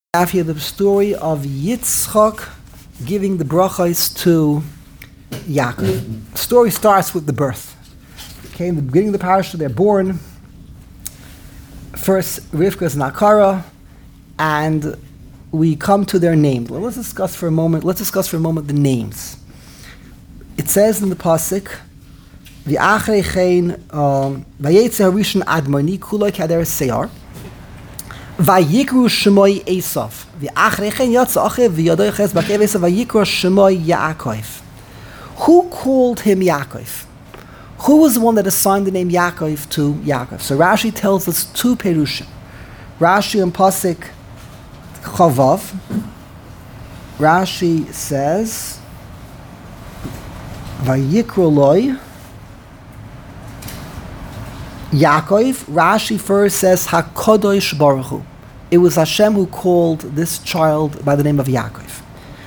have here the story of Yitzchak giving the brachos to Yaakov. The story starts with the birth. Okay, in the beginning of the parasha, they're born. First, Rivka is Nakara, and we come to their names. Let's discuss for a moment the names. It says in the pasuk, "V'achrei chen vayetze harishon admoni kuloi kader seyar." Vayikru Shemoi Esav. V'achrei chen yatsa achiv v'yadoi ches b'akev Esav vayikru Shemoi Yaakov. Who called him Yaakov? Who was the one that assigned the name Yaakov to Yaakov? So Rashi tells us two perushim. Rashi in pasuk Chavav. Rashi says, Vayikru loi Yaakov. Rashi first says HaKadosh Baruch Hu. It was Hashem who called this child by the name of Yaakov.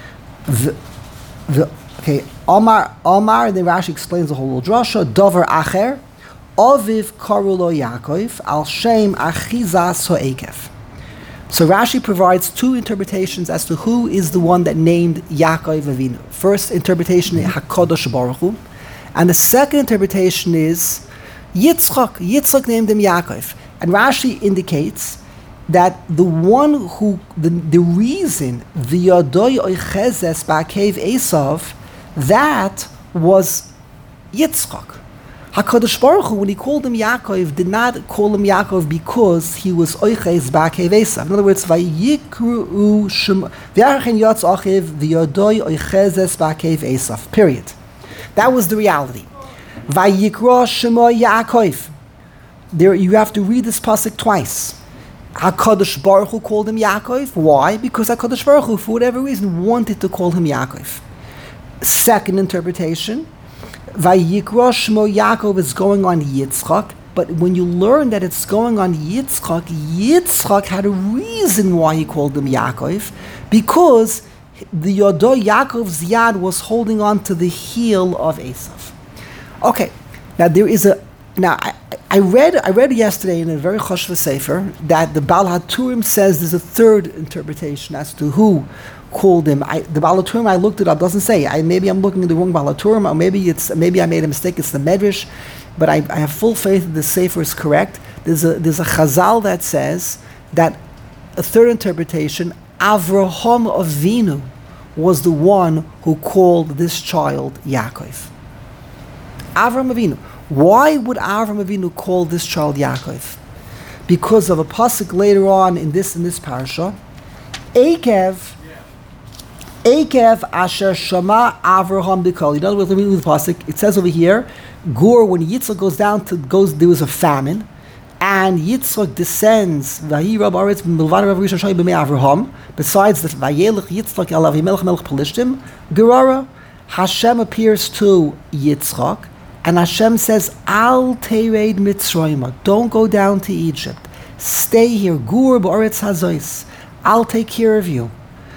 Okay, Omar, then Rashi explains the whole drasha. Dover Acher, Aviv Karulo Yaakov, Al Shem Achizas Ho'ekev. So Rashi provides two interpretations as to who is the one that named Yaakov Avinu. First interpretation is HaKadosh Baruch Hu, and the second interpretation is Yitzchak. Yitzchak named him Yaakov. And Rashi indicates that the one who, the reason, V'yadoi oichezes ba'akev Esav, that was Yitzchak. HaKadosh Baruch Hu, when he called him Yaakov, did not call him Yaakov because he was oichez ba'akev Esav. In other words, Vayikru Shem v'yarchen yatz achiv v'yadoi oichezes ba'akev Esav. Period. That was the reality. Vayikra Shemoi Yaakov. There, you have to read this pasuk twice. HaKadosh Baruch Hu called him Yaakov. Why? Because HaKadosh Baruch Hu, for whatever reason, wanted to call him Yaakov. Second interpretation, Vayikra Shemoi Yaakov is going on Yitzchak, but when you learn that it's going on Yitzchak, Yitzchak had a reason why he called him Yaakov, because the Yodo Yaakov's yad was holding on to the heel of Esav. Okay, now there is a. Now I read yesterday in a very chashva sefer that the Baal HaTurim says there's a third interpretation as to who called him. The Baal HaTurim, I looked it up, doesn't say. Maybe I'm looking at the wrong Baal HaTurim, or maybe I made a mistake. It's the Medrash, but I have full faith that the sefer is correct. There's a Chazal that says that a third interpretation, Avraham Avinu was the one who called this child Yaakov. Avram Avinu. Why would Avram Avinu call this child Yaakov? Because of a pasuk later on in this parasha, Ekev asher shama Avraham b'kol. You know what we read with the pasuk? It says over here, Gur, when Yitzchak there was a famine, and Yitzchak descends. Besides that, Vayelech Yitzchak elav Melech Melech Pelishtim, Gerara, Hashem appears to Yitzchak. And Hashem says, Al tered Mitzrayim, don't go down to Egypt. Stay here. Gur b'oretz hazois. I'll take care of you.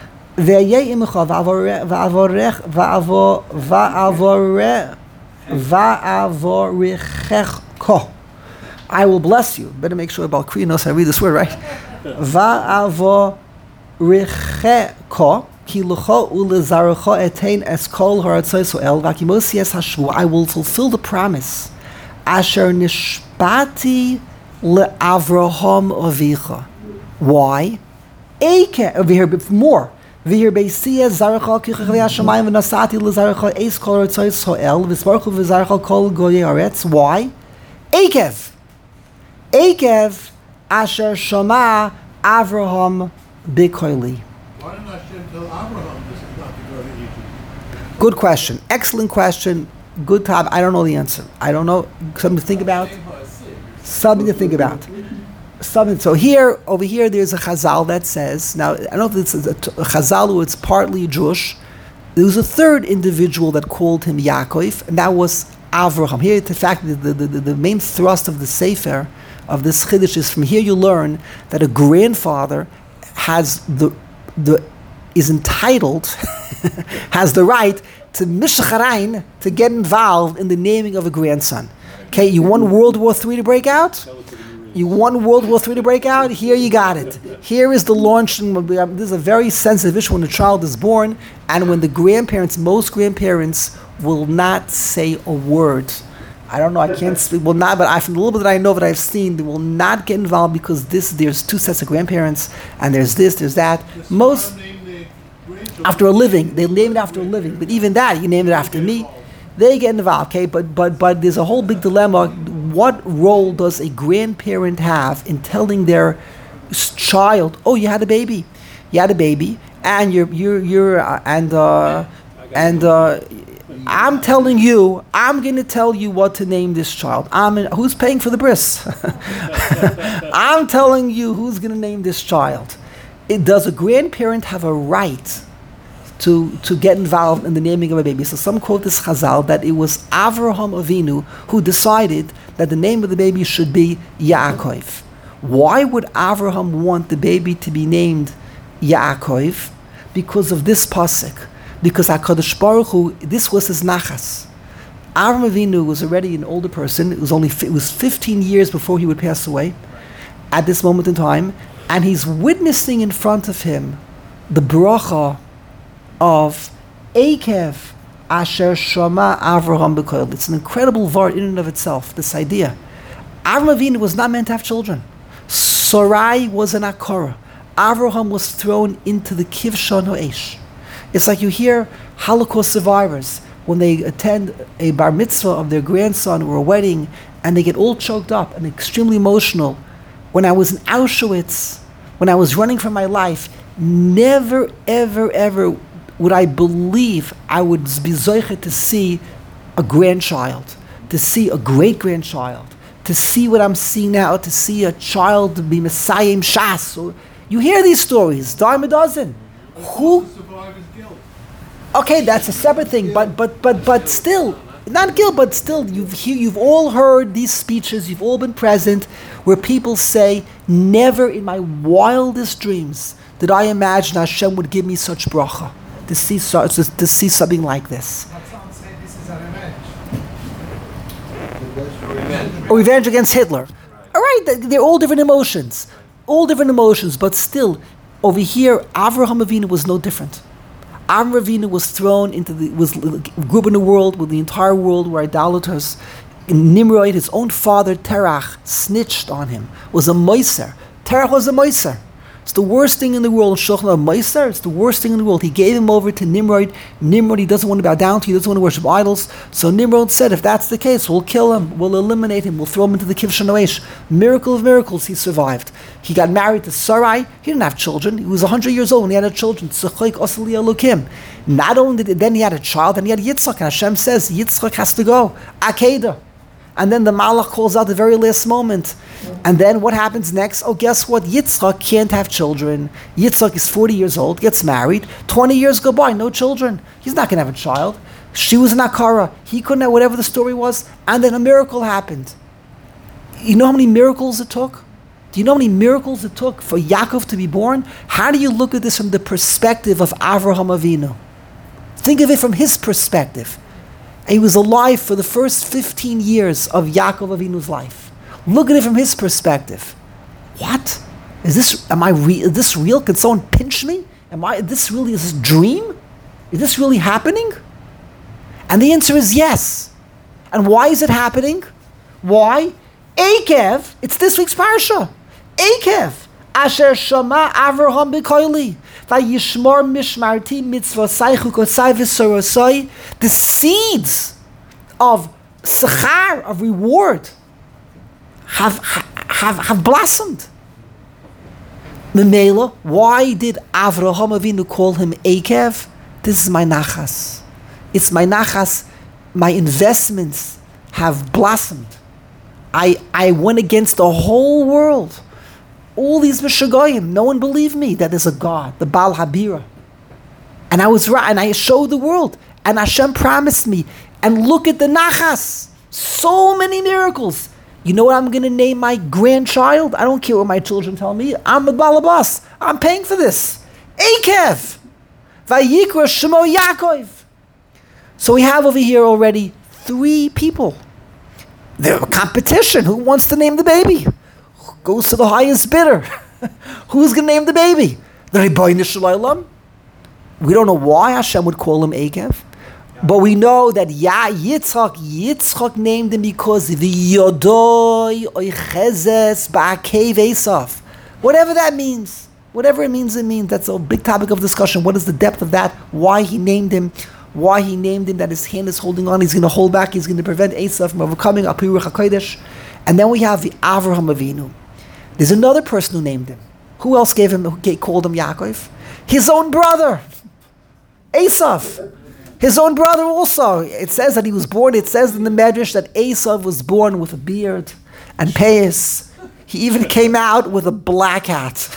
I will bless you. Better make sure Balkri knows how to read this word, right? Va'avorichecho. I will fulfill the promise. Asher nishbati le'Avraham avicha. Why? Over here, more. V'hir beisiya zarecha kichach le'ashamayim v'nasati le'zarecha eis kol artzois ho'el v'sbarchu v'zarecha kol goyei aretz. Why? Ekev asher shama Avraham b'koili. Why didn't Hashem tell Abraham this is not to go to Egypt? Good question. Excellent question. Good time. I don't know the answer. I don't know. Something to think about. So over here, there's a Chazal that says, now, I don't know if it's a Chazal or it's partly Jewish. There was a third individual that called him Yaakov, and that was Avraham. Here, in fact, the main thrust of the Sefer, of this Chiddush, is from here you learn that a grandfather has is entitled, has the right to mishacharain, to get involved in the naming of a grandson. Okay, you want World War III to break out? You want World War III to break out? Here you got it. Here is the launch. This is a very sensitive issue when a child is born, and when the grandparents, most grandparents, will not say a word. I don't know, I can't speak, will not, but from the little bit that I know that I've seen, they will not get involved because there's two sets of grandparents, and there's this, there's that. Most, after a living, they name it after a living, but even that, you name it after me, they get involved, okay? But there's a whole big dilemma. What role does a grandparent have in telling their child, oh, you had a baby, and I'm telling you, I'm going to tell you what to name this child. Who's paying for the bris? I'm telling you who's going to name this child. Does a grandparent have a right to get involved in the naming of a baby? So some quote this Chazal that it was Avraham Avinu who decided that the name of the baby should be Yaakov. Why would Avraham want the baby to be named Yaakov? Because of this pasuk. Because HaKadosh Baruch Hu, this was his nachas. Avraham Avinu was already an older person. It was 15 years before he would pass away at this moment in time. And he's witnessing in front of him the bracha of Eikev Asher Shama Avraham B'Koil. It's an incredible word in and of itself, this idea. Avraham Avinu was not meant to have children. Sarai was an Akora. Avraham was thrown into the Kivshon Ha'esh. It's like you hear Holocaust survivors when they attend a bar mitzvah of their grandson or a wedding and they get all choked up and extremely emotional. When I was in Auschwitz, when I was running for my life, never, ever, ever would I believe I would be zoichet to see a grandchild, to see a great-grandchild, to see what I'm seeing now, to see a child be Messiah Shas. You hear these stories, dime a dozen. Who? Okay, that's a separate thing, but still, not guilt, but still, you've all heard these speeches, you've all been present, where people say, never in my wildest dreams did I imagine Hashem would give me such bracha, to see something like this. Some say this is a revenge. A revenge against Hitler. All right, they're all different emotions, but still, over here, Avraham Avinu was no different. Avraham Avinu was thrown grew up in a world where the entire world were idolaters. Nimrod, his own father, Terach, snitched on him, was a moiser. Terach was a moiser. It's the worst thing in the world. Shulchan Moiser, it's the worst thing in the world. He gave him over to Nimrod. Nimrod, he doesn't want to bow down to, he doesn't want to worship idols. So Nimrod said, if that's the case, we'll kill him, we'll eliminate him, we'll throw him into the Kivshon Ha'esh. Miracle of miracles, he survived. He got married to Sarai. He didn't have children. He was 100 years old when he had children. Not only then he had a child, and he had Yitzchak. And Hashem says, Yitzchak has to go. Akedah. And then the Malach calls out the very last moment. And then what happens next? Oh, guess what? Yitzchak can't have children. Yitzchak is 40 years old, gets married. 20 years go by, no children. He's not going to have a child. She was an Akara. He couldn't have whatever the story was. And then a miracle happened. You know how many miracles it took? Do you know how many miracles it took for Yaakov to be born? How do you look at this from the perspective of Avraham Avinu? Think of it from his perspective. He was alive for the first 15 years of Yaakov Avinu's life. Look at it from his perspective. What? Is this real? Can someone pinch me? Is this a dream? Is this really happening? And the answer is yes. And why is it happening? Why? Eikev, it's this week's parsha. Eikev, Asher Shama Avraham B'Koili. Vayishmor mishmarti mitzvosai chukosai v'sorosai. The seeds of sechar, of reward, have blossomed. Memela, why did Avraham Avinu call him Eikev? This is my nachas. It's my nachas. My investments have blossomed. I went against the whole world. All these Mishagoyim, no one believed me that there's a God, the Baal Habira. And I was right, and I showed the world. And Hashem promised me. And look at the nachas. So many miracles. You know what I'm going to name my grandchild? I don't care what my children tell me. I'm a balabas. I'm paying for this. Eikev. Vayikra Shemo Yaakov. So we have over here already 3 people. The competition. Who wants to name the baby? goes to the highest bidder. Who's going to name the baby? The Ribono Shel Olam. We don't know why Hashem would call him Akev. But we know that Yitzchak named him because the Yodoi Oichezes Ba'akev Esav. Whatever that means. Whatever it means. That's a big topic of discussion. What is the depth of that? Why he named him, that his hand is holding on. He's going to hold back. He's going to prevent Esav from overcoming Apiruch HaKodesh. And then we have the Avraham Avinu. There's another person who named him. Who else called him Yaakov? His own brother, Esav. His own brother also. It says that he was born, it says in the Medrash that Esav was born with a beard and payas. He even came out with a black hat.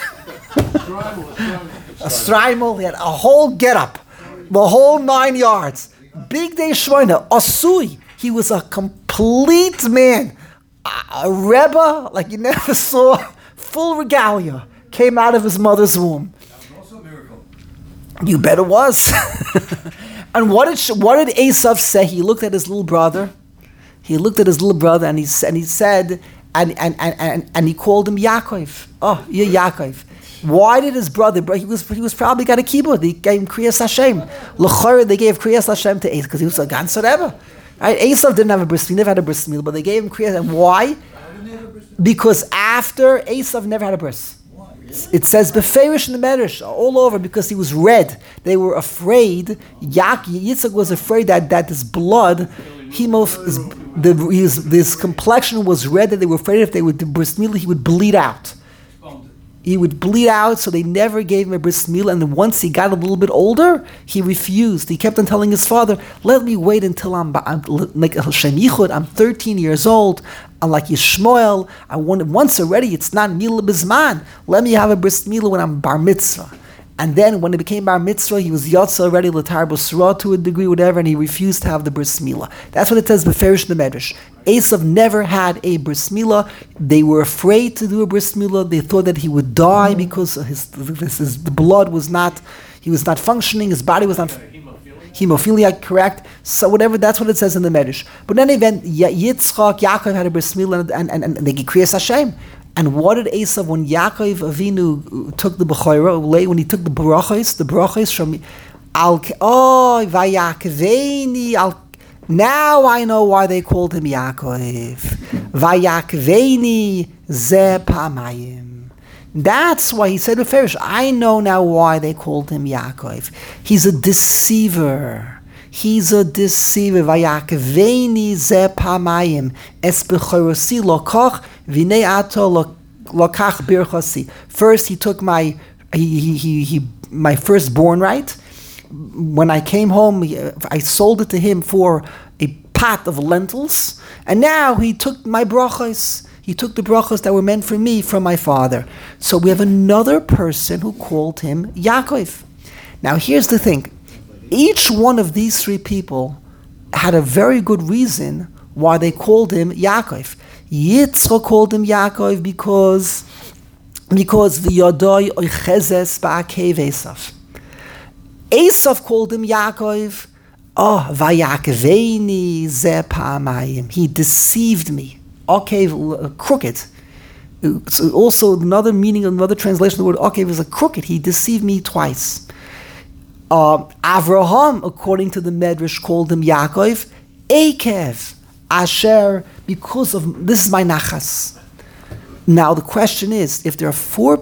A strimel. He had a whole getup. The whole 9 yards. Big day Shmoina. Asui. He was a complete man. A Rebbe like you never saw. Full regalia. Came out of his mother's womb. That was also a miracle. You bet it was. And what did Esav say? He looked at his little brother. And he said, and he called him Yaakov. Oh, you're Yaakov. Why did his brother? He was probably got a keyboard. They gave him Kriyas Hashem. L'chorah, they gave Kriyas Hashem to Esav because he was a Ganser Rebbe. Right? Esav didn't have a bris. He never had a bris milah, but they gave him Kriyas. And why? Because after Esav never had a bris. It says beferish in the Medrash all over because he was red. They were afraid. Yitzchak was afraid that his blood, his complexion was red. That they were afraid if they would do bris milah, he would bleed out. He would bleed out, so they never gave him a bris milah. And then once he got a little bit older, he refused. He kept on telling his father, "Let me wait until I'm like Hashem Yichud. I'm 13 years old. I'm like Yishmael. I want once already. It's not milah bizman. Let me have a bris milah when I'm bar mitzvah." And then when it became bar mitzvah, he was yotza already l'tar b'sra to a degree, whatever, and he refused to have the bris milah. That's what it says beferish in the Medrash. Esav never had a bris milah. They were afraid to do a bris milah. They thought that he would die because his blood was not, he was not functioning. His body was not hemophilia, correct? So whatever, that's what it says in the Medrash. But in any event, Yitzchak, Yaakov had a bris milah, and they gave Kriyas Hashem. And what did Esav, when Yaakov Avinu took the Bechorah, when he took the brachos from Vayakveini, now I know why they called him Yaakov. Vayakveini ze pamayim. That's why he said beferish. I know now why they called him Yaakov. He's a deceiver. Vayakveini ze pamayim. Es bechorosi lokach v'nei ato lokach birchasi. First, he took my firstborn right. When I came home, I sold it to him for a pot of lentils, and now he took my brachos. He took the brachos that were meant for me from my father. So we have another person who called him Yaakov. Now here's the thing. Each one of these three people had a very good reason why they called him Yaakov. Yitzchak called him Yaakov because v'yodoi oichezes ba'akev Esav. Esav called him Yaakov. Vayakveini ze pamayim. He deceived me. Akev, crooked. So also another meaning, another translation of the word akev is a crooked. He deceived me twice. Avraham, according to the Medrash, called him Yaakov, Akev, Asher, because of, this is my nachas. Now the question is, if there are four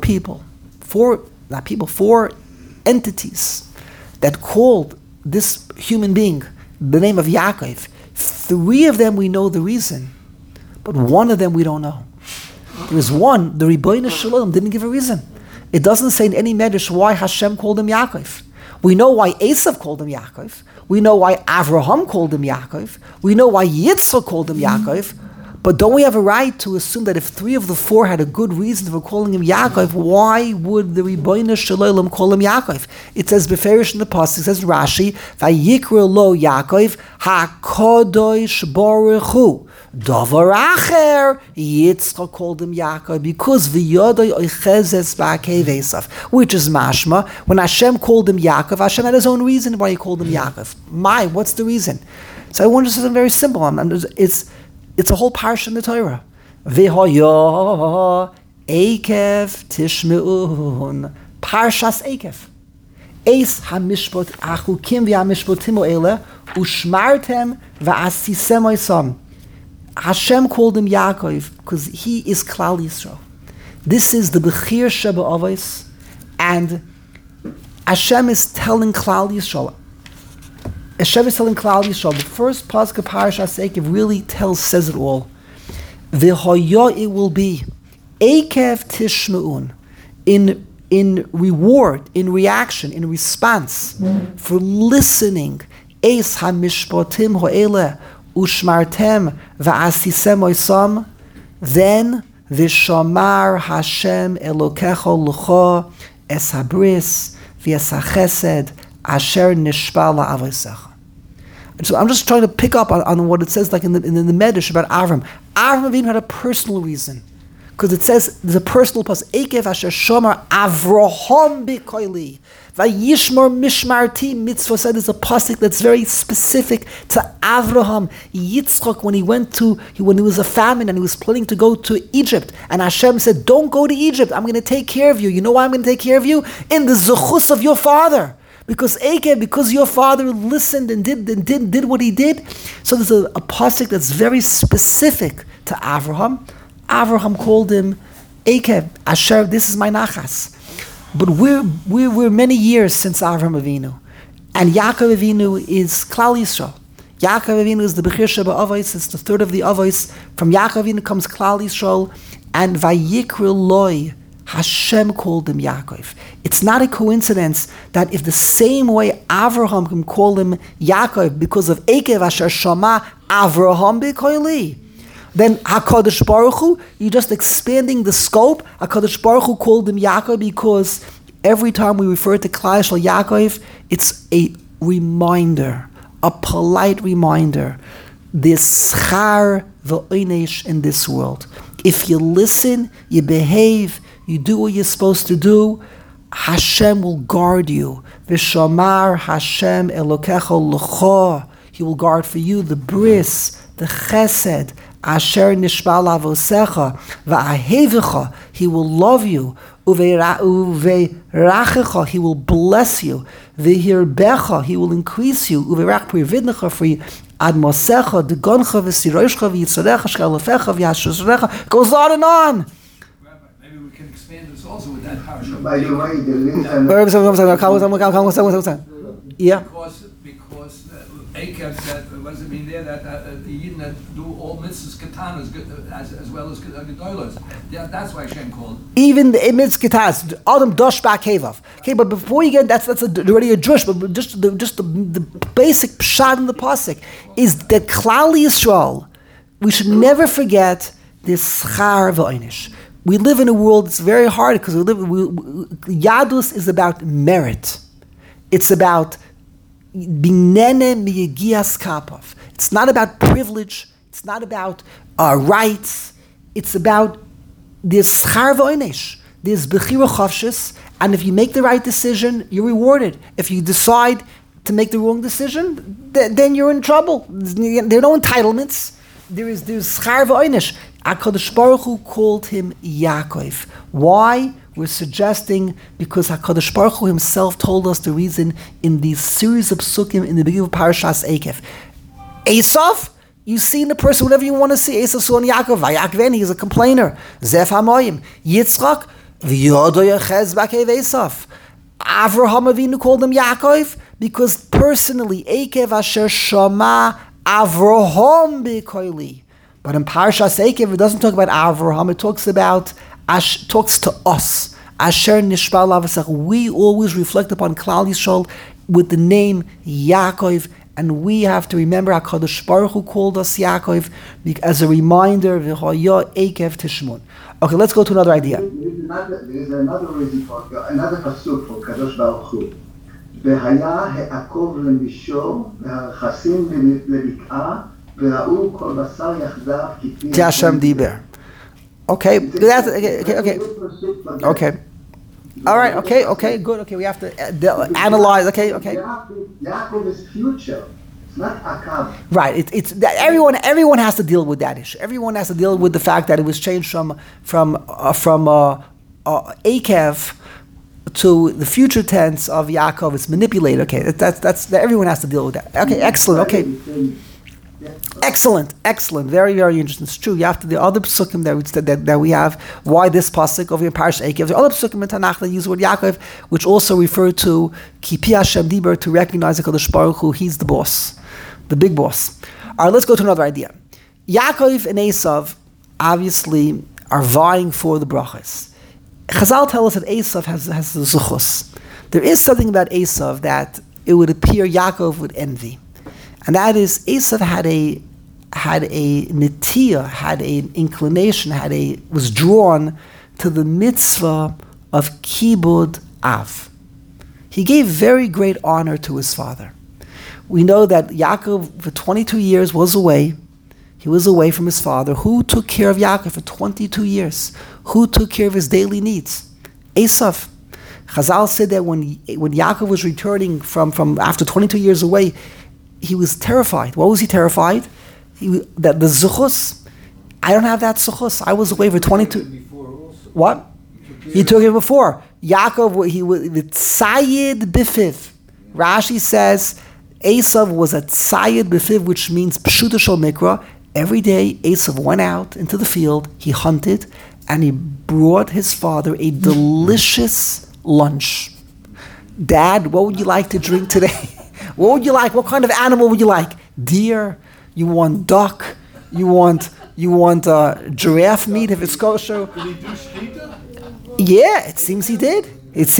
entities that called this human being the name of Yaakov, three of them we know the reason, but one of them we don't know. There is one, the Ribono Shel Olam didn't give a reason. It doesn't say in any Medrash why Hashem called him Yaakov. We know why Esav called him Yaakov. We know why Avraham called him Yaakov. We know why Yitzchak called him Yaakov. But don't we have a right to assume that if three of the four had a good reason for calling him Yaakov, why would the Ribono Shel Olam call him Yaakov? It says beferish in the pasuk. It says Rashi, Vayikra lo Yaakov HaKadosh Baruch Hu. Davar acher, Yitzchak called him Yaakov because v'yodoi oichezes ba'akev Esav, which is mashma. When Hashem called him Yaakov, Hashem had his own reason why he called him Yaakov. What's the reason? So I want to say something very simple. It's a whole parsha in the Torah. V'hoya Ekev tishme'un. Parshas Ekev. Eis hamishpot achukim v'hamishpotim o'ele ushmartem v'asisem oisam. Hashem called him Yaakov because he is Klal Yisrael. This is the Bechir Sheba Avos, and Hashem is telling Klal Yisrael. Hashem is telling Klal Yisrael. The first pasuk of Parashas Ekev really says it all. V'hoya it will be Ekev tishme'un, in reward, in reaction, in response for listening. Eis hamishpatim ho'ele ushmartem va'asisem oisam. Then v'shamar Hashem elokecha l'cha es habris v'es hachesed asher nishpa la'avosecha. So I'm just trying to pick up on what it says, like in the Medrash about Avram. Avram Avinu had a personal reason, because it says there's a personal pas. Ekev asher shomer Avraham b'koili vayishmor mishmarti mitzvah. Said there's a pasuk that's very specific to Avraham. Yitzchak, when he was a famine and he was planning to go to Egypt, and Hashem said, "Don't go to Egypt. I'm going to take care of you." You know why I'm going to take care of you? In the zechus of your father. Because your father listened and did what he did. So there's a pasuk that's very specific to Avraham. Avraham called him Ekev, Asher, this is my nachas. But we're many years since Avraham Avinu. And Yaakov Avinu is Klal Yisrael. Yaakov Avinu is the Bechir Sheba Avos, it's the third of the Avos. From Yaakov Avinu comes Klal Yisrael, and Vayikra Loi, Hashem called him Yaakov. It's not a coincidence that if the same way Avraham can call him Yaakov because of Ekev Asher Shama Avraham B'Koili, then HaKadosh Baruch Hu, you're just expanding the scope. HaKadosh Baruch Hu called him Yaakov because every time we refer to Klal Yisrael Yaakov, it's a reminder, a polite reminder. There's schar v'oinesh in this world. If you listen, you behave, you do what you're supposed to do, Hashem will guard you. V'shamar Hashem elokecha l'cha. He will guard for you the bris, the chesed, asher nishba lavosecha, va'ahevecha. He will love you. Uverachecha. He will bless you. V'hirbecha. He will increase you. Uverach prividnecha for you. Admosecha, degoncha, v'siroshcha, v'yitzarecha, shkalafecha, v'yashusrecha. Goes on and on. Maybe we can expand this also with that parasha. By the way, Yeah. Because Ekev said, what does it mean there, that the Yidden that do all mitzvahs katanas as well as gedolos. Yeah, that's why Hashem called. Even the mitzvahs katanas, Adam dosh bak hevav. Okay, but before you get that's already a drush, but just the basic pshat in the pasuk is that Klal Yisrael, we should never forget this schar v'oinish. We live in a world that's very hard because Yadus is about merit. It's about binene miyagias kapov. It's not about privilege. It's not about rights. It's about this schar v'oinish. There's bechira chavshis, and if you make the right decision, you're rewarded. If you decide to make the wrong decision, then you're in trouble. There are no entitlements. There's schar v'oinish. HaKadosh Baruch Hu called him Yaakov. Why? We're suggesting because HaKadosh Baruch Hu himself told us the reason in these series of psukim in the beginning of Parashas Ekev. Esav, you see in the person whatever you want to see. Esav saw in Yaakov, Vayakven, he's a complainer. Zef HaMoyim. Yitzchak, V'yodo Yechez B'akev Esav. Avraham Avinu called him Yaakov because personally, Ekev Asher Shama Avraham B'Koili. But in Parashas Ekev, it doesn't talk about Avraham. It talks to us. Asher nishba lavasach. We always reflect upon Klal Yisrael with the name Yaakov, and we have to remember HaKadosh Baruch Hu called us Yaakov as a reminder. V'hoya Ekev tishmun. Okay, let's go to another idea. There is another reason another pasuk for Kadosh Baruch Hu. V'haya he'akov le'mishor v'harchasim le'bik'ah. Hashem diber. Okay, that's okay. All right, okay, good. Okay, we have to analyze. Okay. Yaakov is future. not Akav. Right. It's that everyone has to deal with that issue. Everyone has to deal with the fact that it was changed from Akev to the future tense of Yaakov. It's manipulated. Okay, that's everyone has to deal with that. Okay, excellent. Okay, excellent. Very, very interesting. It's true. You have to the other psukim that we have. Why this pasuk over in Parashat Akev? The other psukim in Tanakh that use the word Yaakov, which also refer to Kipi Hashem Diber, to recognize the Kadosh Baruch Hu. He's the boss, the big boss. All right, let's go to another idea. Yaakov and Esav obviously are vying for the brachas. Chazal tell us that Esav has the zuchus. There is something about Esav that it would appear Yaakov would envy, and that is Esav had a netiya, had an inclination, was drawn to the mitzvah of kibud av. He gave very great honor to his father. We know that Yaakov for 22 years was away. He was away from his father. Who took care of Yaakov for 22 years? Who took care of his daily needs? Esav. Chazal said that when Yaakov was returning from after 22 years away, he was terrified. What was he terrified? That the zuchus, I don't have that zuchus. I was away for 22. What? He took it before. Yaakov, he was the tzayid bifiv. Rashi says Esav was a tzayid bifiv, which means pshuta shel mikra. Every day, Esav went out into the field, he hunted, and he brought his father a delicious lunch. Dad, what would you like to drink today? What would you like? What kind of animal would you like? Deer? You want duck? You want giraffe meat if it's kosher? Did he do shkita? Yeah, it seems he did.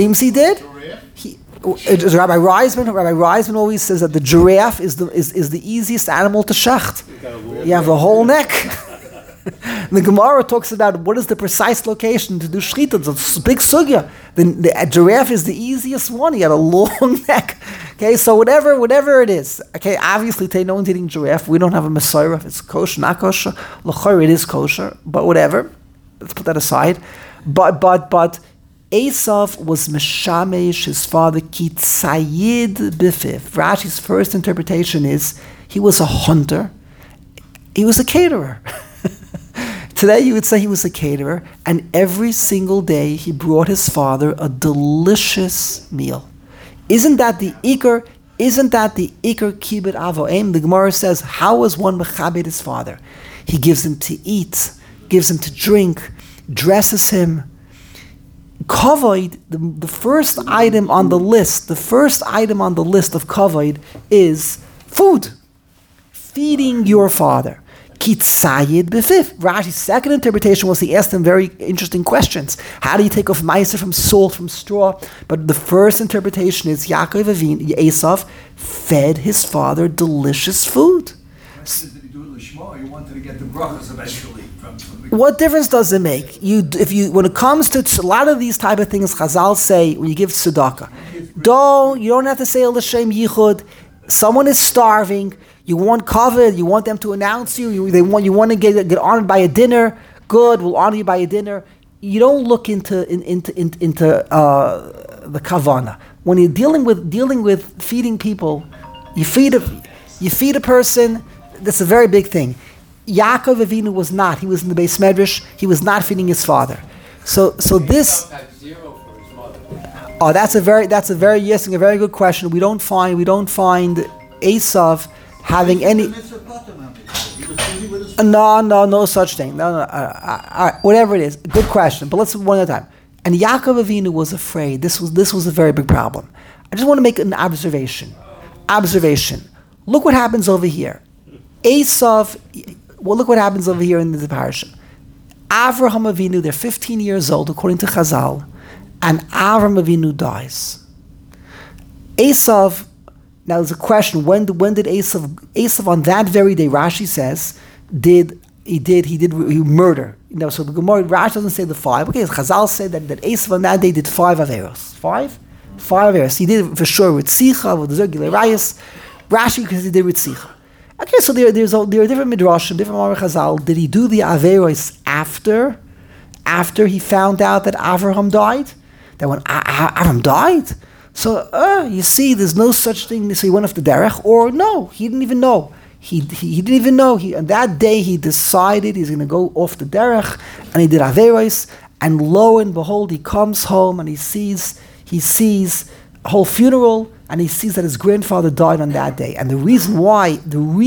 Rabbi Reisman always says that the giraffe is the easiest animal to shecht. You have the whole neck. The Gemara talks about what is the precise location to do shechita. It's a big sugya. The giraffe is the easiest one. He had a long neck. Okay, so whatever it is. Okay, obviously, no one's eating giraffe. We don't have a Messiah. If it's kosher, not kosher. L'chor, it is kosher, but whatever. Let's put that aside. But Esav was Meshamesh, his father, ki tzayid bifiv. Rashi's first interpretation is he was a hunter. He was a caterer. Today you would say he was a caterer, and every single day he brought his father a delicious meal. Isn't that the ikar? Isn't that the ikar kibbut avoim? The Gemara says, how was one mechabed his father? He gives him to eat, gives him to drink, dresses him. Kavod, the first item on the list of kavod is food. Feeding your father. Kitzayid b'fif. Rashi's second interpretation was he asked him very interesting questions. How do you take off meiser from salt, from straw? But the first interpretation is Yaakov Avinu, Esav, fed his father delicious food. Did he do it l'shma, or you wanted to get the brachas eventually from the... What difference does it make? When it comes to a lot of these type of things, Chazal say when you give tzedakah, you don't have to say l'shem yichud. Someone is starving. You want kavod. You want them to announce you. You want to get honored by a dinner. Good, we'll honor you by a dinner. You don't look into the kavana. When you're dealing with feeding people, you feed a person. That's a very big thing. Yaakov Avinu was not. He was in the Beis Medrash. He was not feeding his father. So this. Oh, that's a very good question. We don't find Esav having any. No such thing. No. Whatever it is, good question. But let's one at a time. And Yaakov Avinu was afraid. This was a very big problem. I just want to make an observation. Look what happens over here. Esav. Well, look what happens over here in the parasha. Avraham Avinu, they're 15 years old, according to Chazal, and Avraham Avinu dies. Esav, now there's a question, when did Esav on that very day, Rashi says, he murder. So the Gemara, Rashi doesn't say the 5. Okay, Chazal said that Esav on that day did 5 averos. 5 averos. He did it for sure with Tzicha, with the Zergile Rayas. Rashi, because he did with Tzicha. Okay, so there are different midrashim, different Mar Chazal. Did he do the averos after he found out that Avraham died? That when Avraham died, So, you see, there's no such thing. So he went off the derech, or no, he didn't even know. He didn't even know. On that day, he decided he's going to go off the derech, and he did averos. And lo and behold, he comes home and he sees a whole funeral, and he sees that his grandfather died on that day. And the reason why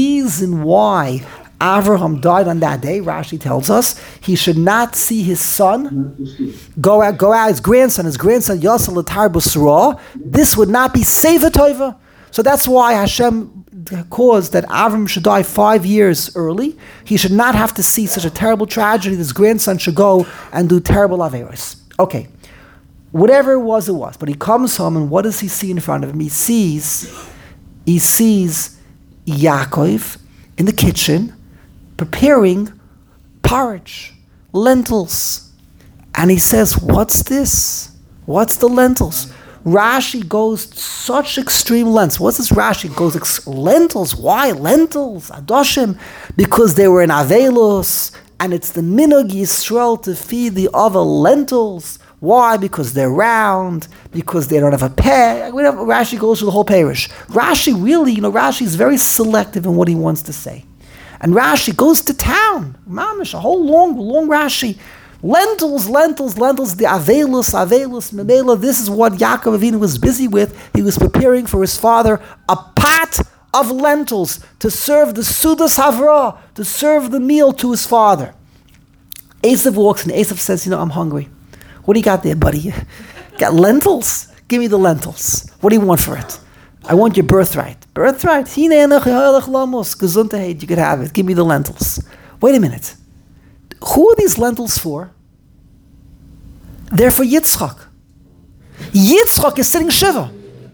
Avraham died on that day, Rashi tells us, he should not see his son go out, his grandson Yasser L'Tar B'Sra. This would not be Seva Tova. So that's why Hashem caused that Avram should die 5 years early. He should not have to see such a terrible tragedy. His grandson should go and do terrible averos. Okay, whatever it was. But he comes home, and what does he see in front of him? He sees Yaakov in the kitchen preparing porridge, lentils. And he says, what's this? What's the lentils? Rashi goes such extreme lengths. What's this Rashi? Goes lentils. Why lentils? Adoshim. Because they were in Avelos, and it's the Minhag Yisrael to feed the other lentils. Why? Because they're round, because they don't have a peh. Rashi goes through the whole parish. Rashi really, Rashi is very selective in what he wants to say. And Rashi goes to town. Mamish, a whole long Rashi. Lentils, the Avelus, Memela. This is what Yaakov Avinu was busy with. He was preparing for his father a pot of lentils to serve the Sudas Havra, to serve the meal to his father. Esav walks in. Esav says, I'm hungry. What do you got there, buddy? Got lentils? Give me the lentils. What do you want for it? I want your birthright. Birthright? You could have it. Give me the lentils. Wait a minute. Who are these lentils for? They're for Yitzchak. Yitzchak is sitting Shiva.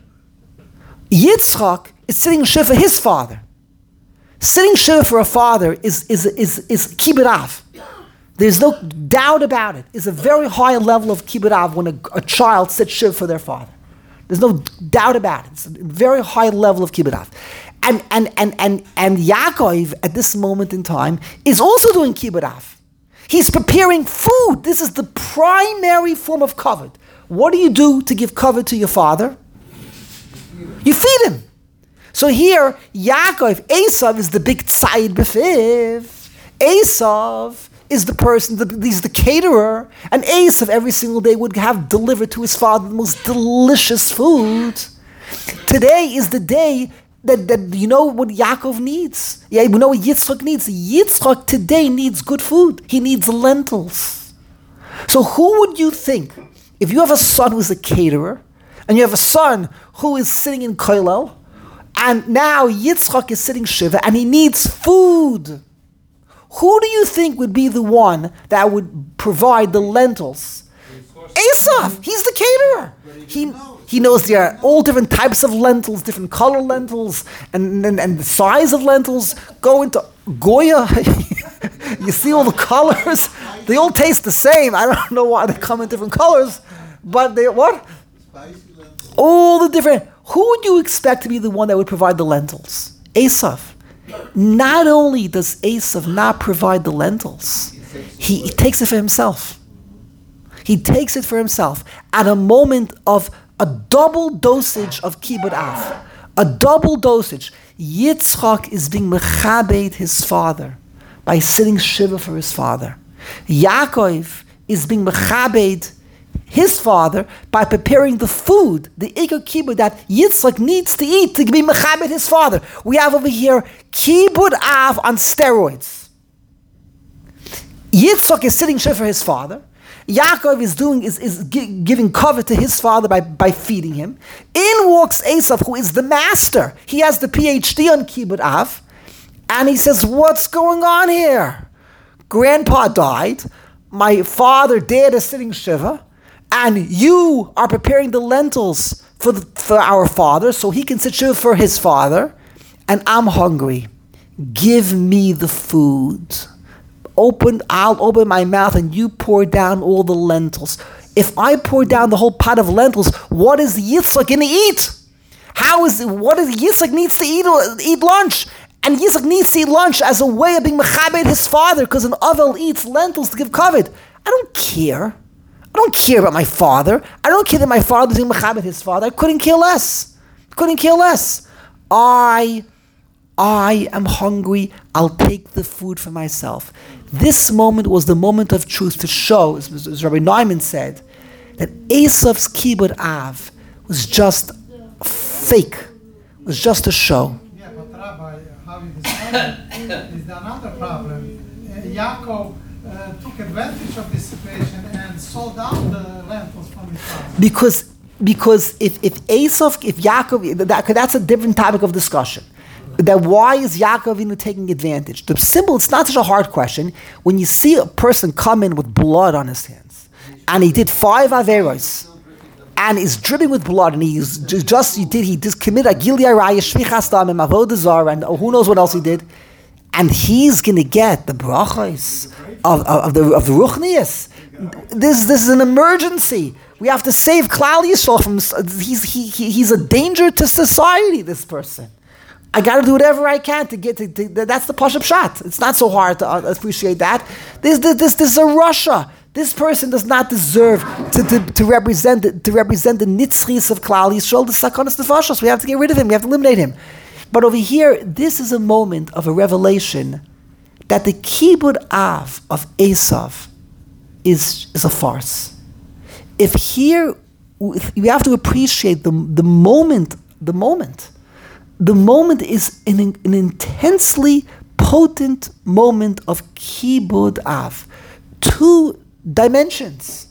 Yitzchak is sitting Shiva for his father. Sitting Shiva for a father is kibbud av. There's no doubt about it. It's a very high level of kibbud av when a child sits Shiva for their father. There's no doubt about it. It's a very high level of kibbud av. And Yaakov at this moment in time is also doing kibbud av. He's preparing food. This is the primary form of kavod. What do you do to give kavod to your father? You feed him. So here, Yaakov, Esav is the big tzayid b'fiv. Esav is the person, he's the caterer. And Esav every single day would have delivered to his father the most delicious food. Today is the day that you know what Yaakov needs. Yeah, we know what Yitzchak needs. Yitzchak today needs good food. He needs lentils. So who would you think, if you have a son who's a caterer, and you have a son who is sitting in kollel, and now Yitzchak is sitting shiva, and he needs food, who do you think would be the one that would provide the lentils? Esav, he's the caterer. He knows there are all different types of lentils, different color lentils, and the size of lentils. Go into Goya, you see all the colors. They all taste the same. I don't know why they come in different colors, but they what? All the different. Who would you expect to be the one that would provide the lentils? Esav. Not only does Esav not provide the lentils, he takes it for himself. He takes it for himself at a moment of a double dosage of kibbud av. A double dosage. Yitzchak is being mechabed his father by sitting shiva for his father. Yaakov is being mechabed his father by preparing the food, the ikar kibbud that Yitzchak needs to eat to be mechabed his father. We have over here kibbud av on steroids. Yitzchak is sitting shiva for his father. Yaakov is giving cover to his father by feeding him. In walks Esav, who is the master. He has the PhD on kibbud av, and he says, "What's going on here? Grandpa died. My father, dad is sitting shiva, and you are preparing the lentils for our father, so he can sit shiva for his father. And I'm hungry. Give me the food." I'll open my mouth and you pour down all the lentils. If I pour down the whole pot of lentils, what is Yitzchak going to eat? What is Yitzchak needs to eat lunch? And Yitzchak needs to eat lunch as a way of being mechabed his father, because an Avel eats lentils to give kavod. I don't care I don't care about my father. I don't care that my father's in Mechabit his father. I couldn't care less. I am hungry. I'll take the food for myself. This moment was the moment of truth to show, as Rabbi Neumann said, that Esav's Kibbud Av was just fake, was just a show. Yeah, but Rabbi, how you describe it is another problem. Yaakov took advantage of this situation and sold out the lentils from his father. Because if Yaakov, that's a different topic of discussion. That why is Yaakov taking advantage? The simple, it's not such a hard question. When you see a person come in with blood on his hands, and he did 5 averos, and is dripping with blood, and he just committed a gili araya, shvichas damim, avodah zarah, and who knows what else he did, and he's going to get the brachos of the ruchnius. This is an emergency. We have to save Klal Yisrael from. He's a danger to society. This person. I got to do whatever I can to get to. That's the pashup shot. It's not so hard to appreciate that. This is a Russia. This person does not deserve to represent the nitzchis of Klal Yisrael, the sakonas nefashos. We have to get rid of him. We have to eliminate him. But over here, this is a moment of a revelation that the Kibbud Av of Esav is a farce. If here, we have to appreciate the moment. The moment is an intensely potent moment of Kibbud Av. 2 dimensions.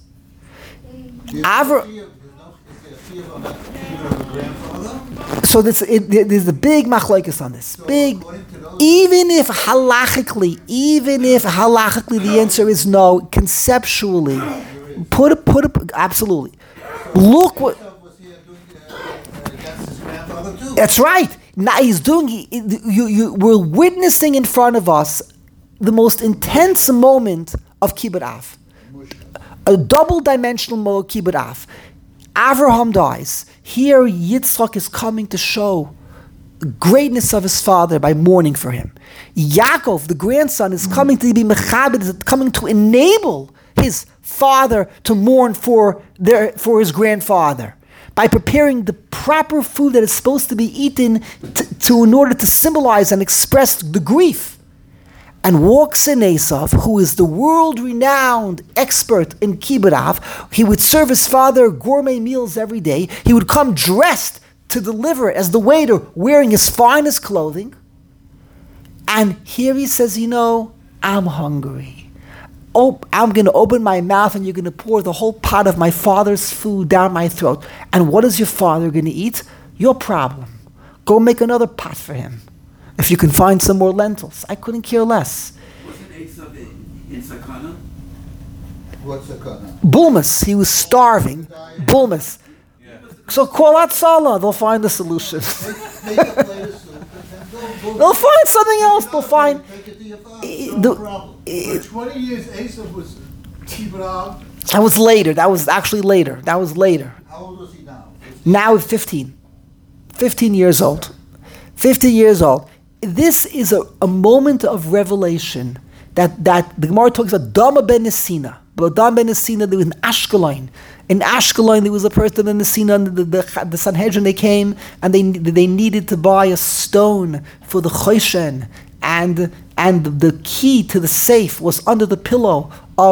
So there's a big machlokes on this. Big. Even if halachically the answer is no, conceptually, put it absolutely. Look what. That's right. Now he's doing. We're witnessing in front of us the most intense moment of Kibbud Av, a double-dimensional mode of Kibbud Av. Avraham dies. Here, Yitzchak is coming to show the greatness of his father by mourning for him. Yaakov, the grandson, is coming to be mechabed, is coming to enable his father to mourn for his grandfather by preparing the proper food that is supposed to be eaten in order to symbolize and express the grief. And walks in Esav, who is the world-renowned expert in Kibbud Av. He would serve his father gourmet meals every day. He would come dressed to deliver as the waiter, wearing his finest clothing. And here he says, I'm hungry. I'm going to open my mouth and you're going to pour the whole pot of my father's food down my throat. And what is your father going to eat? Your problem. Go make another pot for him. If you can find some more lentils. I couldn't care less. Wasn't Esav in Sakana? What's Sakana? Bulmus. He was starving. Bulmus. Yeah. So call out Salah. They'll find the solution. Make a plate of soup and They'll find something else. They'll find. Take it to your father. No problem. For 20 years, Esav was Kibbud Av. That was later. That was actually later. That was later. How old was he now? Now 15. 15 years old. 50 years old. This is a moment of revelation that the Gemara talks about Dama ben Nesina. But Dama ben Nesina, there was in Ashkelon. In Ashkelon, there was a person in Nesina, the Sanhedrin, they came and they needed to buy a stone for the Choshen. And the key to the safe was under the pillow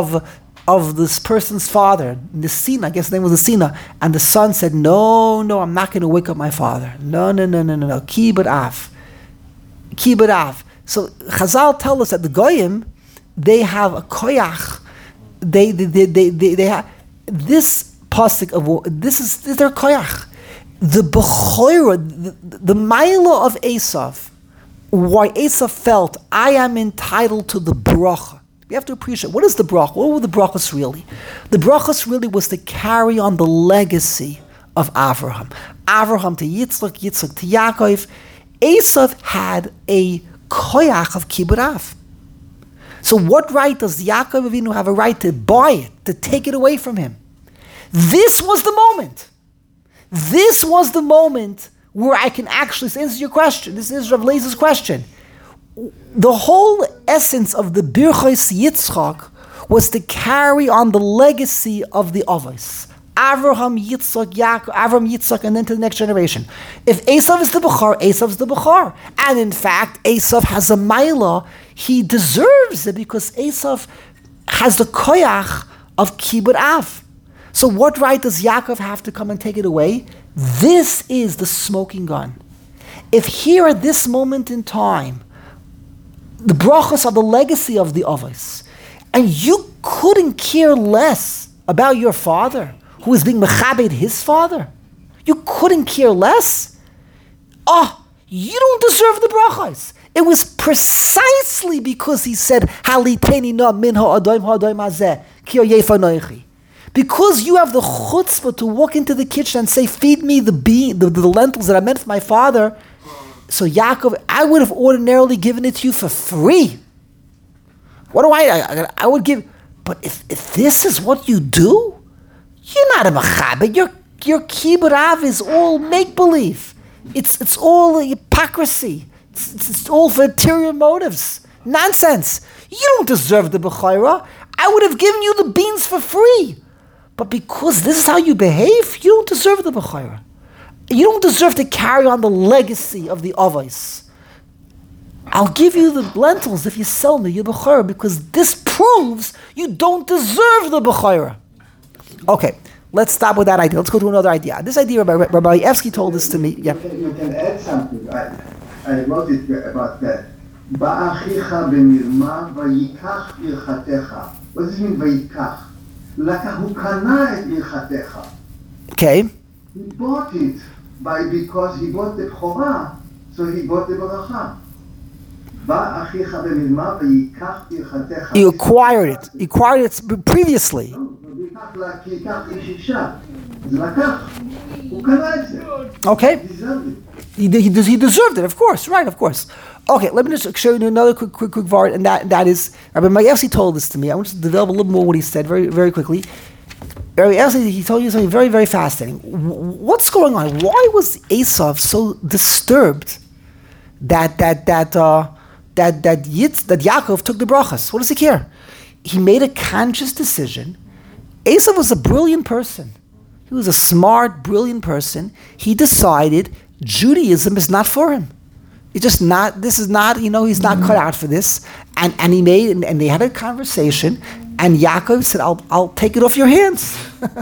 of this person's father, Nesina, I guess his name was Nesina. And the son said, no, I'm not going to wake up my father. No. Kibbud Av. Kibbud Av. So Chazal tell us that the Goyim, they have a koyach. They have this pasuk of this is their koyach. The Bechoira, the Maila of Esav, why Esav felt I am entitled to the bracha. We have to appreciate what is the bracha. What were the brachas really? The brachas really was to carry on the legacy of Avraham. Avraham to Yitzchak, Yitzchak to Yaakov. Esav had a koyach of Kibbud Av. So what right does Yaakov Avinu have a right to buy it, to take it away from him? This was the moment. This was the moment where I can actually answer your question. This is Rav Leizer's question. The whole essence of the Birchos Yitzchak was to carry on the legacy of the Avos. Avraham, Yitzchak, and then to the next generation. If Esav is the Bechor, Esav is the Bechor. And in fact, Esav has a Maila. He deserves it because Esav has the koyach of Kibbud Av. So what right does Yaakov have to come and take it away? This is the smoking gun. If here at this moment in time, the brachos are the legacy of the Avos, and you couldn't care less about your father, who is being mechabed his father, you couldn't care less? You don't deserve the brachos. It was precisely because he said, Haliteni na min ha'adayim hazeh, ki oyefa noichi. Because you have the chutzpah to walk into the kitchen and say, feed me the lentils that I meant for my father. So Yaakov, I would have ordinarily given it to you for free. What do I would give, but if this is what you do, you're not a machabed. Your kibbud av is all make-believe. It's all hypocrisy. It's all for ulterior motives. Nonsense. You don't deserve the bechorah. I would have given you the beans for free. But because this is how you behave, you don't deserve the bechorah. You don't deserve to carry on the legacy of the Avos. I'll give you the lentils if you sell me your bechorah, because this proves you don't deserve the bechorah. Okay, let's stop with that idea. Let's go to another idea. This idea, Rabbi Evsky told this to me. Yeah. You can add something. I wrote it about that. Ba'achicha b'mirma vayikach irchatecha. What does it mean, vayikach? Hu kana et irchatecha. Okay. He bought it because he bought the bechorah, so he bought the beracha. Ba'achicha b'mirma vayikach irchatecha. You acquired it. You acquired it previously. Okay. He deserved it, of course, right, of course. Okay, let me just show you another quick vart, and that is, Rabbi Mayevsky told this to me. I want to develop a little more what he said very, very quickly. Rabbi Mayevsky, he told you something very, very fascinating. What's going on? Why was Esav so disturbed that Yaakov took the brachas? What does he care? He made a conscious decision. Esav was a brilliant person. He was a smart, brilliant person. He decided Judaism is not for him. It's just not, this is not, he's not cut out for this. And they had a conversation, and Yaakov said, I'll take it off your hands.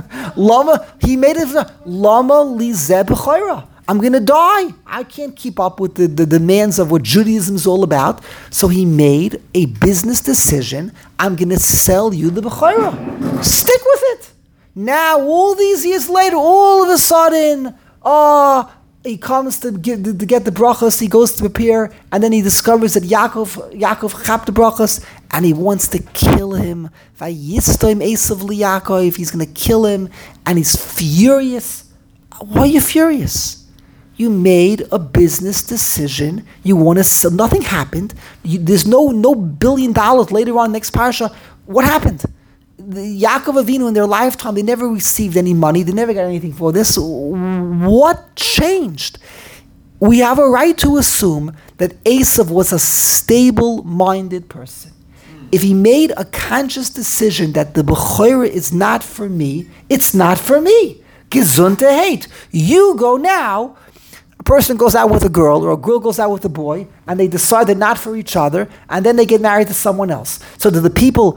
He made it, Lama lizeh b'chayra. I'm going to die. I can't keep up with the demands of what Judaism is all about. So he made a business decision. I'm going to sell you the b'chayra. Stick with it. Now, all these years later, all of a sudden, he comes to get the brachos, he goes to prepare, and then he discovers that Yaakov chapped the brachos, and he wants to kill him. Vayistom Esav liYaakov, he's going to kill him, and he's furious. Why are you furious? You made a business decision. You want to sell. Nothing happened. There's no $1 billion later on next parsha. What happened? Yaakov Avinu in their lifetime, they never received any money. They never got anything for this. What changed? We have a right to assume that Esav was a stable-minded person. If he made a conscious decision that the bechorah is not for me, it's not for me. Gesundheit hate. You go now. A person goes out with a girl, or a girl goes out with a boy, and they decide they're not for each other, and then they get married to someone else. So does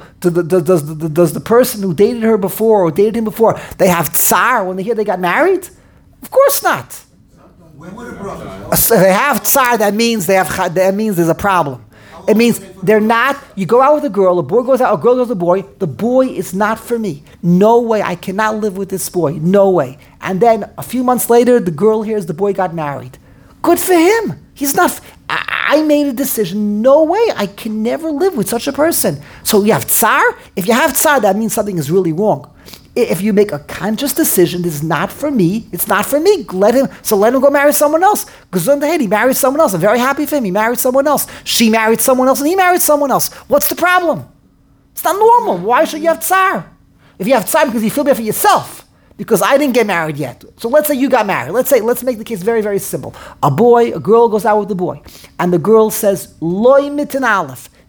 the person who dated her before or dated him before, they have tsar when they hear they got married? Of course not. When were the brothers? So they have tsar, that means there's a problem. It means they're not, you go out with a girl goes out, a girl goes with the boy is not for me. No way, I cannot live with this boy. No way. And then a few months later, the girl hears the boy got married. Good for him. He's not, I made a decision, no way, I can never live with such a person. So you have tsar? If you have tsar, that means something is really wrong. If you make a conscious decision, this is not for me, it's not for me, let him go marry someone else. Gesundheit, he married someone else. I'm very happy for him. He married someone else. She married someone else, and he married someone else. What's the problem? It's not normal. Why should you have tsar? If you have tsar because you feel bad for yourself, because I didn't get married yet. So let's say you got married. Let's make the case very, very simple. A girl goes out with the boy, and the girl says, Loi mitin aleph,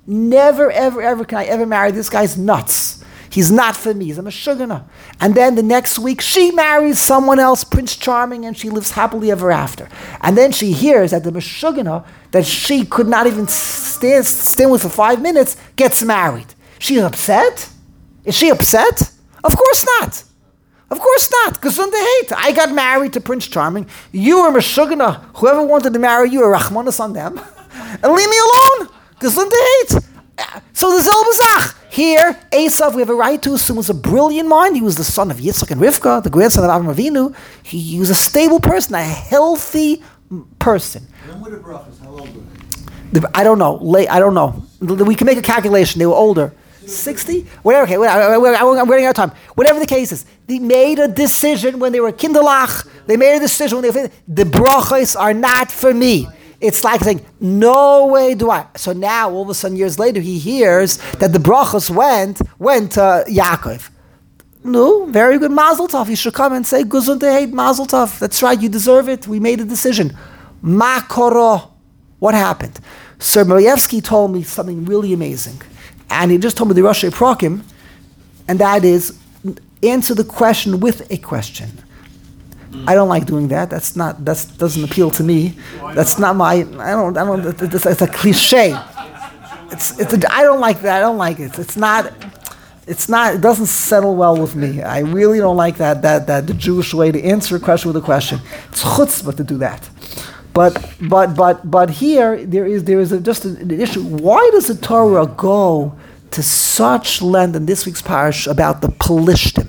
Never, ever, ever can I ever marry this guy's nuts. He's not for me. He's a meshugana. And then the next week, she marries someone else, Prince Charming, and she lives happily ever after. And then she hears that the meshugana that she could not even stand with for 5 minutes gets married. She's upset? Is she upset? Of course not. Of course not. Gesunde hate. I got married to Prince Charming. You were meshugana. Whoever wanted to marry you, a rachmanis on them. And leave me alone. Gesunde hate. So the Zilbazach. Here, Esav, we have a right to assume, was a brilliant mind. He was the son of Yitzchak and Rivka, the grandson of Avraham Avinu. He was a stable person, a healthy person. When were the brachas? How old were they? I don't know. I don't know. We can make a calculation. They were older. 60? Whatever. Okay, I'm running out of time. Whatever the case is, they made a decision when they were kinderlach. They made a decision when they were, the brachas are not for me. It's like saying, no way do I. So now, all of a sudden, years later, he hears that the brachos went to Yaakov. No, very good, mazel tov. You should come and say, Gesundheit, mazel tov. That's right, you deserve it. We made a decision. Ma koro. What happened? Sir Malayevsky told me something really amazing. And he just told me the Rosh Prakim, and that is, answer the question with a question. I don't like doing that. That doesn't appeal to me. That's not my. It's a cliche. I don't like that. I don't like it. It's not. It doesn't settle well with me. I really don't like that the Jewish way to answer a question with a question. It's chutzpah to do that. But here there is just an issue. Why does the Torah go to such length in this week's parish about the Pelishtim?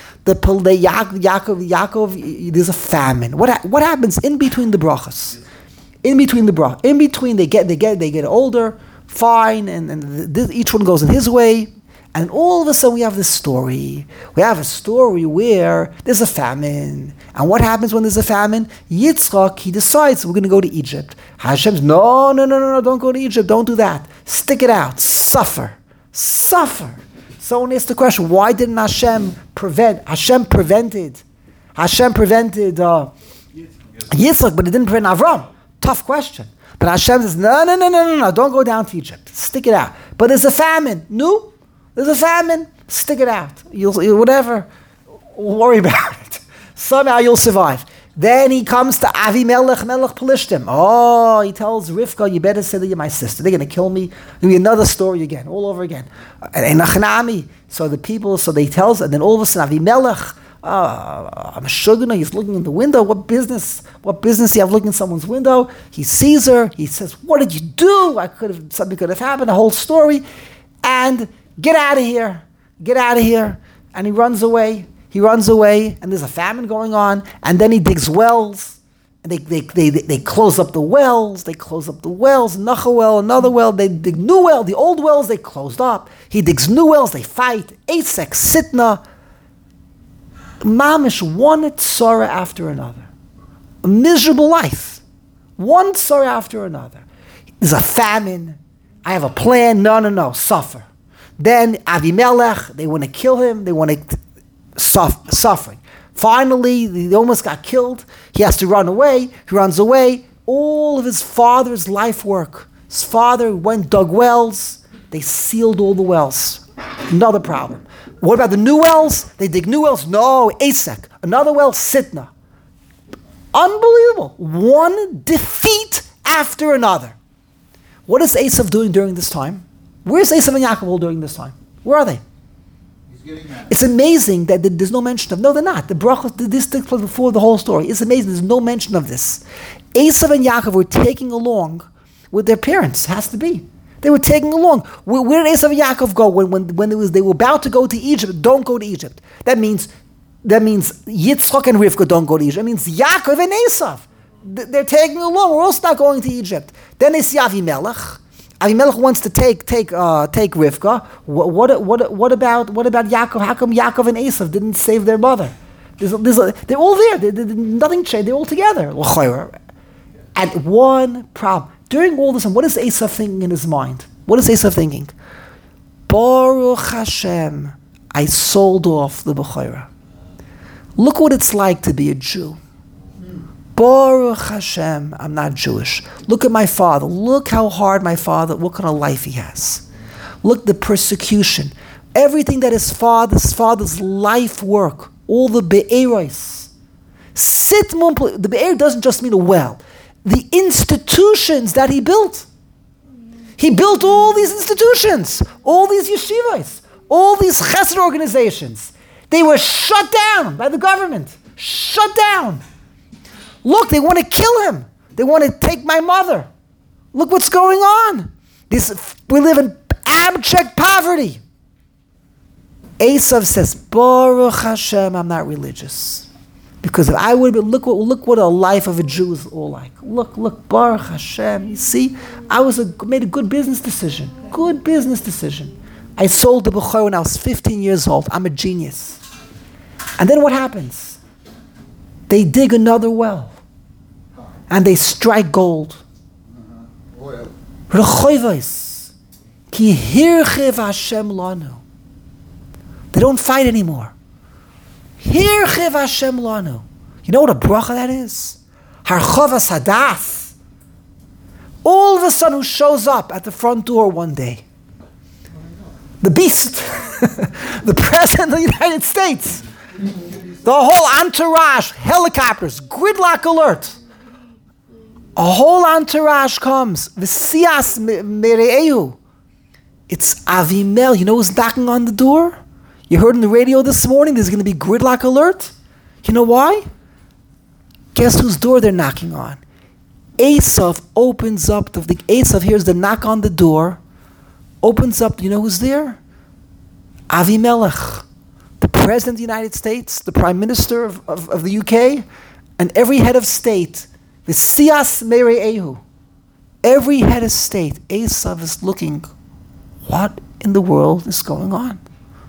Yaakov, there's a famine. What happens in between the brachas? In between they get older, fine, and each one goes in his way. And all of a sudden we have this story. We have a story where there's a famine. And what happens when there's a famine? Yitzchak, he decides we're going to go to Egypt. Hashem's, no, don't go to Egypt. Don't do that. Stick it out. Suffer. Someone asked the question, why didn't Hashem prevent? Hashem prevented Yitzchak, but it didn't prevent Avram. Tough question. But Hashem says, no, don't go down to Egypt. Stick it out. But there's a famine. No, there's a famine. Stick it out. You'll whatever. Worry about it. Somehow you'll survive. Then he comes to Avimelech, Melech Pelishtim. Oh, he tells Rivka, you better say that you're my sister. They're going to kill me. There'll be another story again, all over again. And Nachnami. So they tells, and then all of a sudden Avimelech, I'm a shugana, he's looking in the window. What business you have looking in someone's window? He sees her. He says, what did you do? Something could have happened, a whole story. And get out of here. And he runs away. And there's a famine going on, and then he digs wells, and they close up the wells, another well, another well, they dig new well, the old wells they closed up, he digs new wells, they fight, Esek, Sitna, mamish, one tzara after another, a miserable life, one tzara after another. There's a famine, I have a plan, no, suffer. Then Avimelech, they want to kill him, they want to suffering. Finally, he almost got killed. He has to run away. He runs away. All of his father's life work. His father dug wells. They sealed all the wells. Another problem. What about the new wells? They dig new wells. No, Esek. Another well, Sitna. Unbelievable. One defeat after another. What is Esav doing during this time? Where's Esav and Yaakov during this time? Where are they? It's amazing that there's no mention of. No, they're not. The brachos, this took place before the whole story. It's amazing. There's no mention of this. Esav and Yaakov were taking along with their parents. Has to be. They were taking along. Where did Esav and Yaakov go when they were about to go to Egypt? Don't go to Egypt. That means Yitzchak and Rivka don't go to Egypt. That means Yaakov and Esav. They're taking along. We're also not going to Egypt. Then they see Avimelech. Avimelech wants to take Rivka. What about Yaakov? How come Yaakov and Esav didn't save their mother? They're all there. Nothing changed. They're all together. And one problem. During all this, what is Esav thinking in his mind? What is Esav thinking? Baruch Hashem, I sold off the Bechorah. Look what it's like to be a Jew. Baruch Hashem, I'm not Jewish. Look at my father. Look how hard my father, what kind of life he has. Look the persecution. Everything that his father's life work, all the be'eros. The be'er doesn't just mean a well. The institutions that he built. He built all these institutions, all these yeshivas, all these chesed organizations. They were shut down by the government. Shut down. Look, they want to kill him. They want to take my mother. Look what's going on. We live in abject poverty. Esav says, Baruch Hashem, I'm not religious. Because if I would have been, look what a life of a Jew is all like. Look, Baruch Hashem. You see, I made a good business decision. Good business decision. I sold the Bechor when I was 15 years old. I'm a genius. And then what happens? They dig another well. And they strike gold. Rechoivos. Ki hirchiv Hashem lanu. They don't fight anymore. Hirchiv Hashem lanu. You know what a bracha that is? Harchavas hadas. All of a sudden who shows up at the front door one day? The beast. The President of the United States. The whole entourage, helicopters, gridlock alert. A whole entourage comes. V'sias mere'ehu. It's Avimel. You know who's knocking on the door? You heard on the radio this morning there's going to be gridlock alert? You know why? Guess whose door they're knocking on? Esav opens up. Esav hears the knock on the door. Opens up. You know who's there? Avimelech. The President of the United States, the Prime Minister of the UK, and every head of state. The Sias Mere'ehu. Every head of state. Esav is looking. What in the world is going on?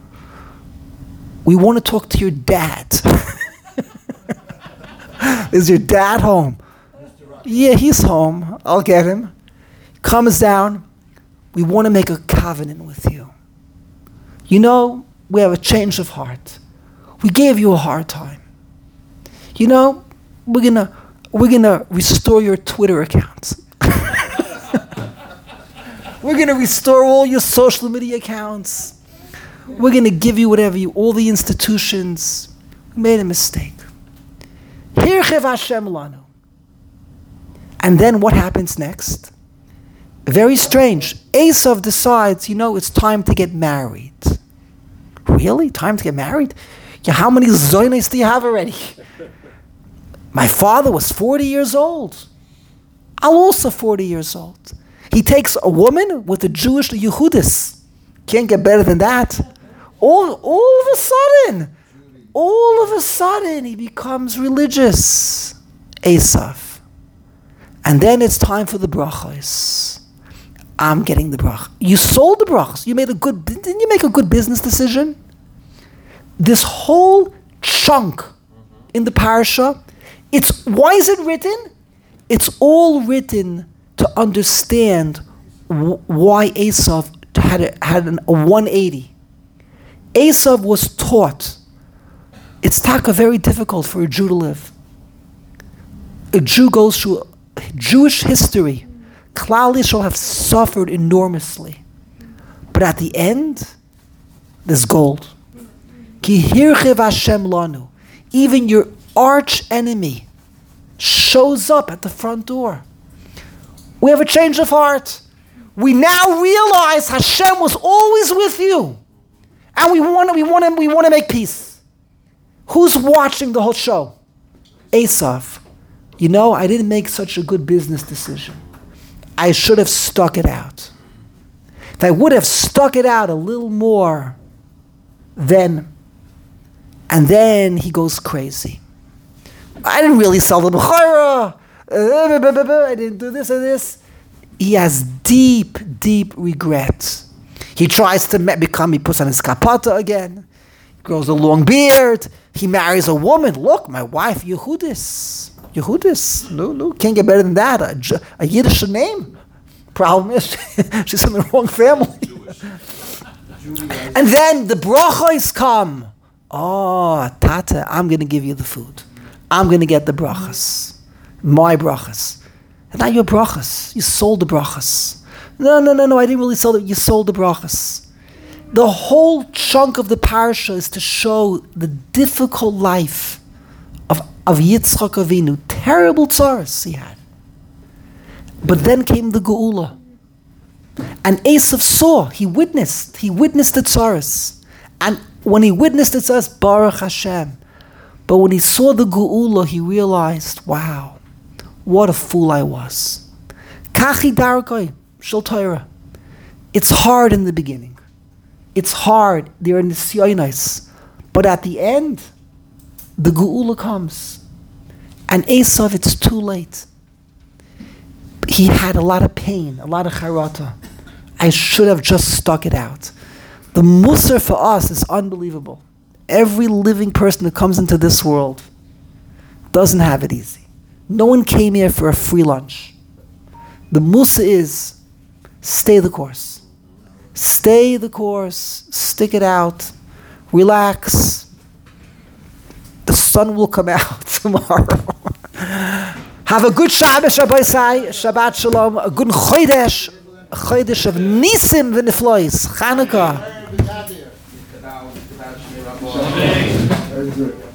We want to talk to your dad. Is your dad home? Yeah, he's home. I'll get him. Comes down. We want to make a covenant with you. You know, we have a change of heart. We gave you a hard time. You know, we're gonna restore your Twitter account. We're gonna restore all your social media accounts. We're gonna give you all the institutions. We made a mistake. Hirchiv Hashem lanu. And then what happens next? Very strange. Esav decides, it's time to get married. Really? Time to get married? Yeah, how many zoynes do you have already? My father was 40 years old. I'm also 40 years old. He takes a woman with a Jewish Yehudis. Can't get better than that. All of a sudden, he becomes religious. Esav. And then it's time for the brachos. I'm getting the brach. You sold the brachos. Didn't you make a good business decision? This whole chunk in the parasha, why is it written? It's all written to understand why Esav had a 180. Esav was taught. It's taka very difficult for a Jew to live. A Jew goes through Jewish history. Klal Yisrael have suffered enormously. But at the end, there's gold. Ki hirchiv Hashem lanu. Even your arch enemy shows up at the front door. We have a change of heart. We now realize Hashem was always with you. And we want to make peace. Who's watching the whole show? Esav. I didn't make such a good business decision. I should have stuck it out. If I would have stuck it out a little more, and then he goes crazy. I didn't really sell the Bechorah. I didn't do this or this. He has deep, deep regret. He tries to he puts on his kapata again. He grows a long beard. He marries a woman. Look, my wife, Yehudis. No, can't get better than that. A Yiddish name. Problem is, she's in the wrong family. And then the brachos come. Oh, Tata, I'm going to give you the food. I'm going to get the brachos. My brachas. And not your brachas. You sold the brachas. No, I didn't really sell it. You sold the brachas. The whole chunk of the parasha is to show the difficult life of Yitzchak Avinu. Terrible tzaras he had. But then came the Geula. And Esav saw, he witnessed the tzaras. And when he witnessed the tzaras, Baruch Hashem. But when he saw the Geula, he realized, wow, what a fool I was. Kachi darkoi shel Torah. It's hard in the beginning. It's hard. They're in the nisyonos. But at the end, the Geula comes. And Esav, it's too late. He had a lot of pain, a lot of charata. I should have just stuck it out. The musar for us is unbelievable. Every living person that comes into this world doesn't have it easy. No one came here for a free lunch. The musar is, stay the course. Stay the course, stick it out, relax. The sun will come out tomorrow. Have a good Shabbos, Rabbi Sai, Shabbat Shalom, a good Chodesh of Nisim v'Niflois, Chanukah. Very good.